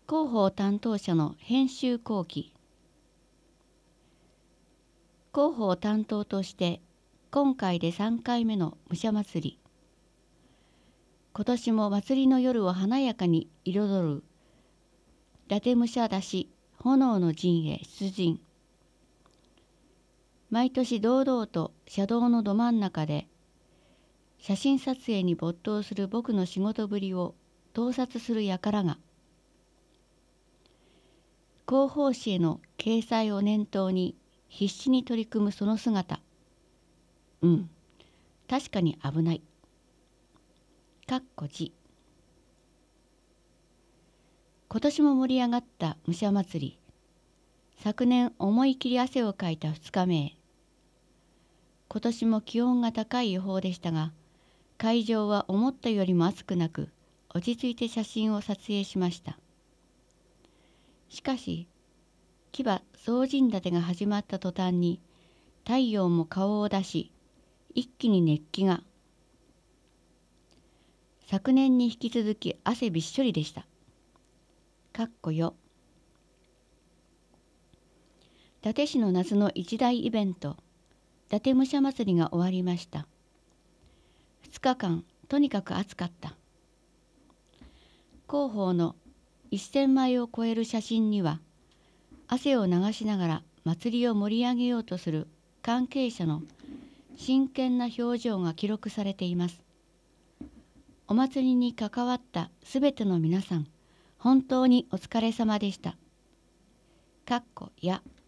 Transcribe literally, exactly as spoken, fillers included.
広報担当者の編集後期。広報担当として今回でさんかいめの武者祭り。今年も祭りの夜を華やかに彩る伊達武者出し炎の陣へ出陣。毎年堂々と車道のど真ん中で写真撮影に没頭する僕の仕事ぶりを盗撮する輩が、広報誌への掲載を念頭に必死に取り組むその姿、うん、確かに危ない。かっこじ。今年も盛り上がった武者祭り。昨年思い切り汗をかいたふつかめへ。今年も気温が高い予報でしたが、会場は思ったよりも暑くなく、落ち着いて写真を撮影しました。しかし、騎馬総陣立てが始まった途端に、太陽も顔を出し、一気に熱気が。昨年に引き続き汗びっしょりでした。かっこよ。伊達市の夏の一大イベント、伊達武者祭りが終わりました。ふつかかん、とにかく暑かった。広報のせんまいを超える写真には、汗を流しながら祭りを盛り上げようとする関係者の真剣な表情が記録されています。お祭りに関わったすべての皆さん、本当にお疲れ様でした。かっこや。